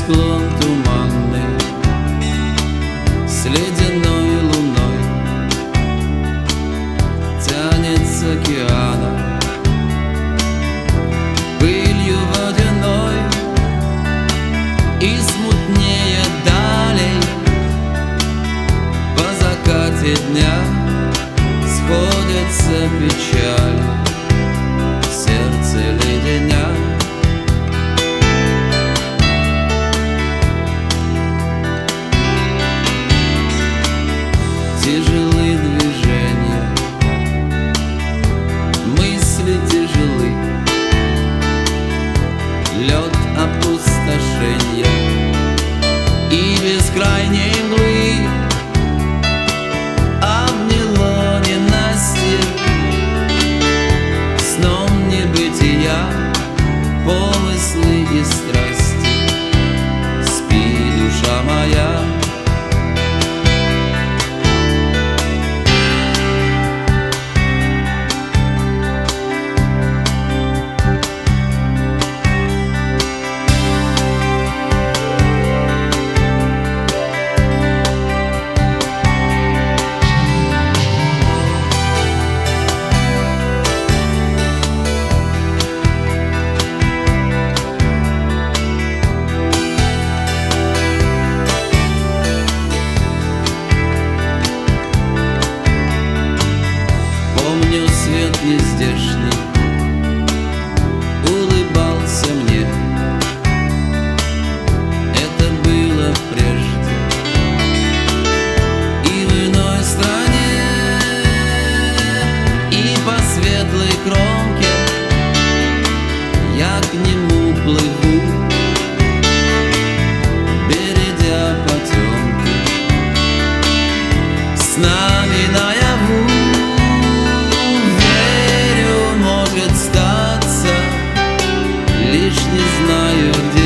небосклон туманный с ледяной луной тянется к океану пылью водяной, и смутнее далей по закате дня сходятся печали, сердце леденя. Тяжелы движения, мысли тяжелы, лед опустошения и бескрайней мглы обняло ненастье сном небытия, помыслы и страсти. Спи, душа моя. Помню, свет нездешний улыбался мне. Это было прежде и в иной стране, и по светлой кромке я к нему плыву, бередя потемки с нами наяву. Лишь не знаю, где